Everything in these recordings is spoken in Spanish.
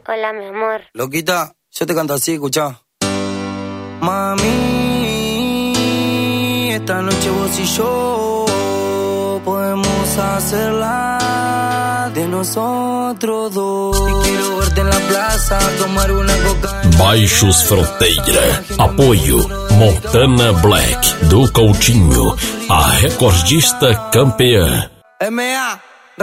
Hola, mi amor. Loquita, yo te canto así, escuchá. Mami, esta noche vos y yo podemos hacerla de nosotros dos. Y quiero verte en la plaza, tomar una coca. Baixos Fronteira. Apoio Montana Black, do Coutinho, a recordista campeã. M.A.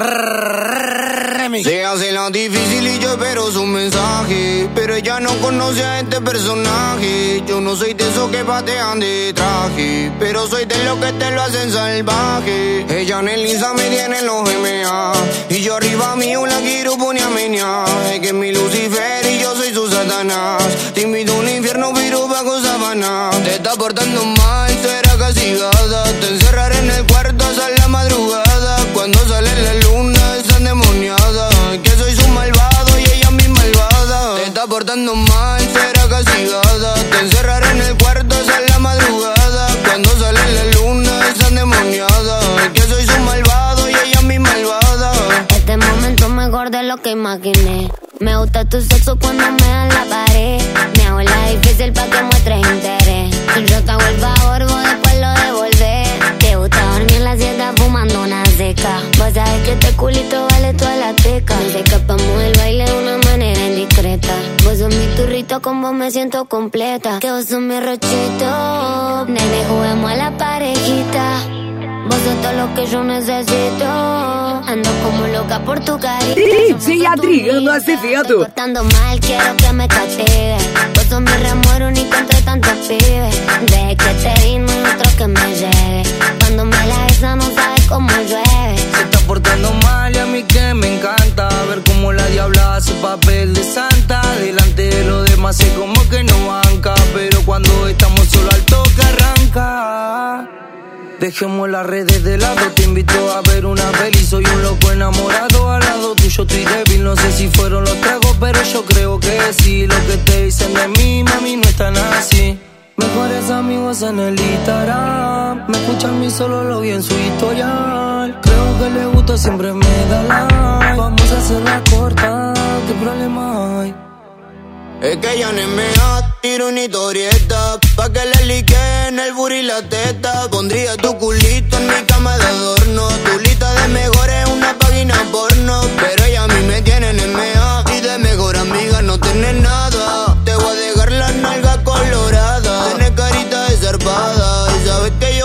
Se hace la difícil y yo espero su mensaje, pero ella no conoce a este personaje. Yo no soy de esos que patean de traje, pero soy de los que te lo hacen salvaje. Ella en el Insta me tiene en los M.A. y yo arriba mío la quiero poner a menear. Es que es mi Lucifer y yo soy su Satanás. Te invito a un infierno, pero bajo sábana. Te está portando mal, será castigada. Te encerraré en el cuarto hasta la madrugada. Cuando sale la luna es endemoniada, que soy su malvado y ella mi malvada. Te está portando mal, será castigada. Te encerraré en el cuarto hasta la madrugada. Cuando sale la luna es endemoniada, que soy su malvado y ella mi malvada. Este momento mejor de lo que imaginé. Me gusta tu sexo cuando me dan la pared. Me hago la difícil pa' que muestres interés. Yo te hago el favor, vos después lo devolvés. Te gusta dormir en la siesta fumando una seca. Vos sabés que este culito vale toda la teca. Nos escapamos del baile de una manera indiscreta. Vos sos mi turrito, con vos me siento completa. Que vos sos mi rochito. Nene, juguemos a la parejita. Vos sos todo lo que yo necesito. Ando como loca por tu cariño. DJ Adriano Azevedo. Portando mal, quiero que me castigue. Vos sos mi remuero único entre tantos pibes. Desde que te vi no hay otro que me llegue. Cuando me la besa no sabes cómo llueve. Se está portando mal y a mí que me encanta ver cómo la diabla hace papel de santa. Delante de los demás es como que no banca, pero cuando estamos solo al toque arranca. Dejemos las redes de lado, te invito a ver una peli. Soy un loco enamorado, al lado tuyo estoy débil. No sé si fueron los tragos, pero yo creo que sí. Lo que te dicen de mí, mami, no es tan así. Mejores amigos en el Instagram, me escuchan mi solo lo vi en su historial. Creo que le gusta, siempre me da like. Vamos a hacerla corta, ¿qué problema hay? Es que ella no me tiro una historieta pa' que le liquen el booty y la teta. Pondría tu culito en mi cama de adorno. Tu lista de mejores una página porno. Pero ella a mí me tiene en M.A. y de mejor amiga no tiene nada. Te voy a dejar la nalga colorada. Tienes carita de zarpada y sabes que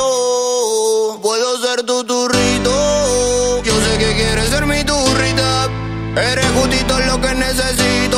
yo puedo ser tu turrito. Yo sé que quieres ser mi turrita. Eres justito lo que necesito.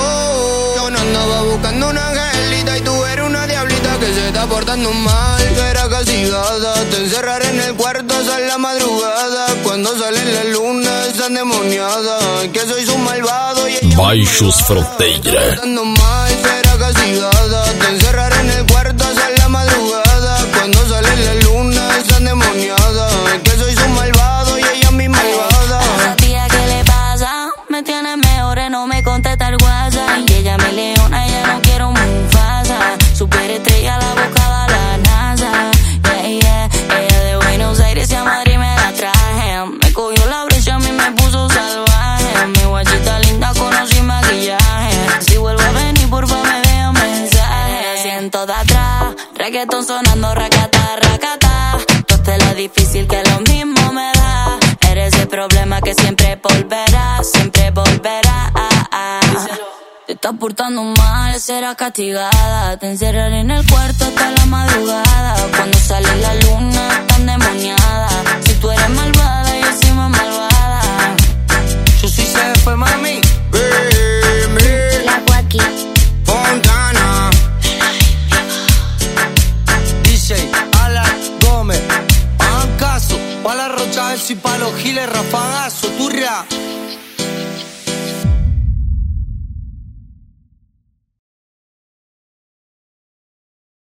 Andaba buscando una angelita y tú eres una diablita que se está portando mal, será castigada. Te encerraré en el cuarto hasta la madrugada. Cuando sale la luna es endemoniada, que soy su malvado y ella Baixos Fronteira. te está portando mal, será castigada. Te encerraré en el cuarto hasta la madrugada. Cuando sale la luna es endemoniada, que soy su malvado y ella mi malvada. Esa tía, ¿qué le pasa? Me tiene mejores, no me contesta el WhatsApp. Y ella me leona, ella no quiero Mufasa. Superestrella, la buscaba la NASA. Yeah, yeah. Ella de Buenos Aires y a Madrid me la traje. Me cogió la brecha, a mí me puso salvaje. Mi guachita linda con sin maquillaje. Si vuelvo a venir, porfa me vea un mensaje. Asiento de atrás, reggaetón sonando, racata, racata. Toste la difícil que lo mismo me da. Eres el problema que siempre volverá, siempre volverá. Te estás portando mal, serás castigada. Te encerraré en el cuarto hasta la madrugada. Cuando sale la luna, está endemoniada. Si tú eres malvada, yo soy más malvada. Yo soy CF, mami. La Joaquín Fontana. DJ Alan Gómez. Hagan caso, pa' la Rocha y pa' los giles rafagazo, turra.